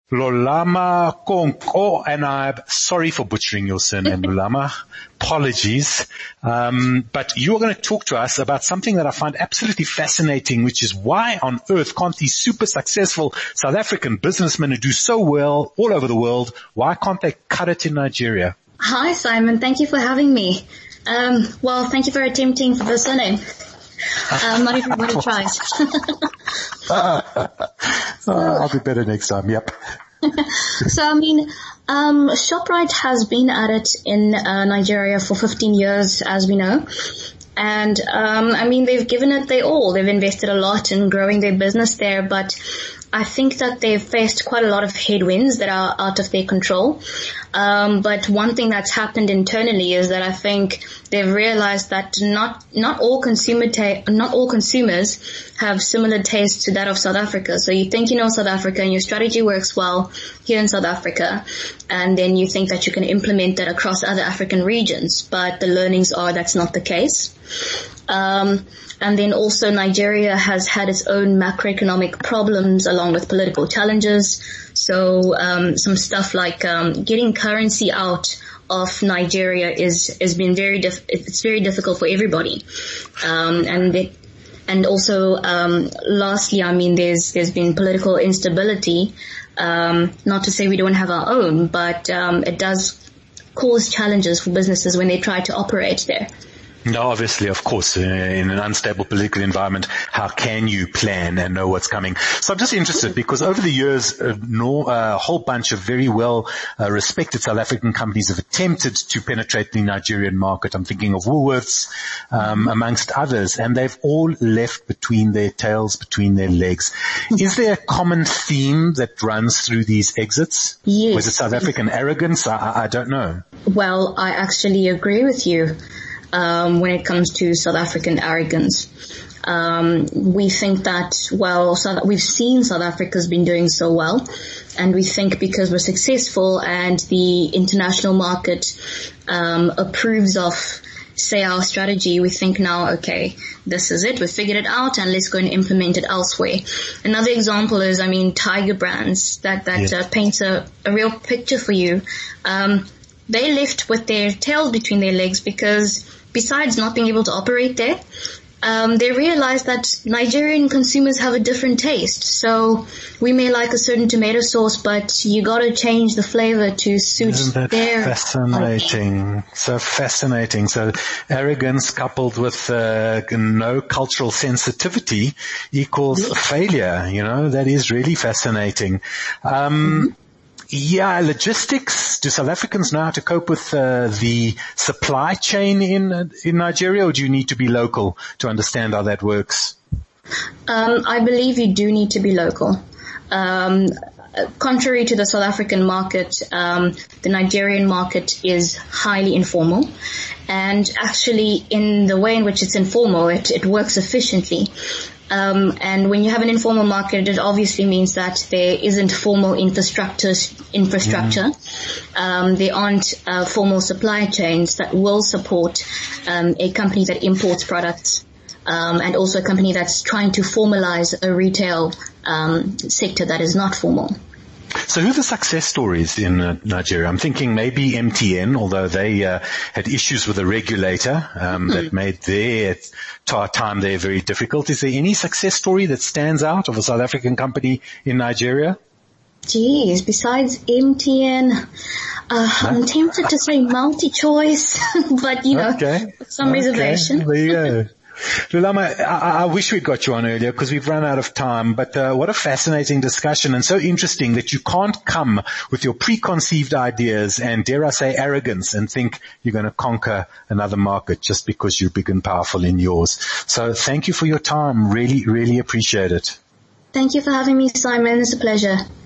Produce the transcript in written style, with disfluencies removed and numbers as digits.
Lolama Konko, and I'm sorry for butchering your surname, Lolama. Apologies. But you're going to talk to us about something that I find absolutely fascinating, which is why on earth can't these super successful South African businessmen who do so well all over the world, why can't they cut it in Nigeria? Hi, Simon. Thank you for having me. Well, thank you for attempting for the surname. Not everybody tries. I'll be better next time. Yep. So, ShopRite has been at it in Nigeria for 15 years, as we know. And, they've given it their all. They've invested a lot in growing their business there, but I think that they've faced quite a lot of headwinds that are out of their control. But one thing that's happened internally is that I think they've realized that not all consumers have similar tastes to that of South Africa. So you think you know South Africa and your strategy works well here in South Africa, and then you think that you can implement that across other African regions. But the learnings are that's not the case. And then also Nigeria has had its own macroeconomic problems along with political challenges. So, some stuff like, getting currency out of Nigeria is been it's very difficult for everybody. And also, lastly, there's been political instability. Not to say we don't have our own, but, it does cause challenges for businesses when they try to operate there. No, obviously, of course, in an unstable political environment, how can you plan and know what's coming? So I'm just interested because over the years, a whole bunch of very well respected South African companies have attempted to penetrate the Nigerian market. I'm thinking of Woolworths, amongst others, and they've all left between their tails, between their legs. Is there a common theme that runs through these exits? Yes. Was it South African arrogance? I don't know. Well, I actually agree with you. When it comes to South African arrogance. We think that, we've seen South Africa's been doing so well, and we think because we're successful and the international market approves of, say, our strategy, we think now, okay, this is it, we've figured it out, and let's go and implement it elsewhere. Another example is, Tiger Brands, that paints a real picture for you. They left with their tails between their legs because besides not being able to operate there, they realized that Nigerian consumers have a different taste. So we may like a certain tomato sauce, but you got to change the flavor to suit their. Fascinating. So fascinating. So arrogance coupled with no cultural sensitivity equals failure. That is really fascinating. Yeah, logistics. Do South Africans know how to cope with the supply chain in Nigeria, or do you need to be local to understand how that works? I believe you do need to be local. Contrary to the South African market, the Nigerian market is highly informal. And actually, in the way in which it's informal, it works efficiently. And when you have an informal market, it obviously means that there isn't formal infrastructure. There aren't formal supply chains that will support a company that imports products, and also a company that's trying to formalize a retail sector that is not formal. So who are the success stories in Nigeria? I'm thinking maybe MTN, although they had issues with a regulator that made their time there very difficult. Is there any success story that stands out of a South African company in Nigeria? Geez, besides MTN, I'm tempted to say MultiChoice, but with some reservation. There you go. Lulama, I wish we'd got you on earlier because we've run out of time, but what a fascinating discussion and so interesting that you can't come with your preconceived ideas and, dare I say, arrogance and think you're going to conquer another market just because you're big and powerful in yours. So thank you for your time. Really, really appreciate it. Thank you for having me, Simon. It's a pleasure.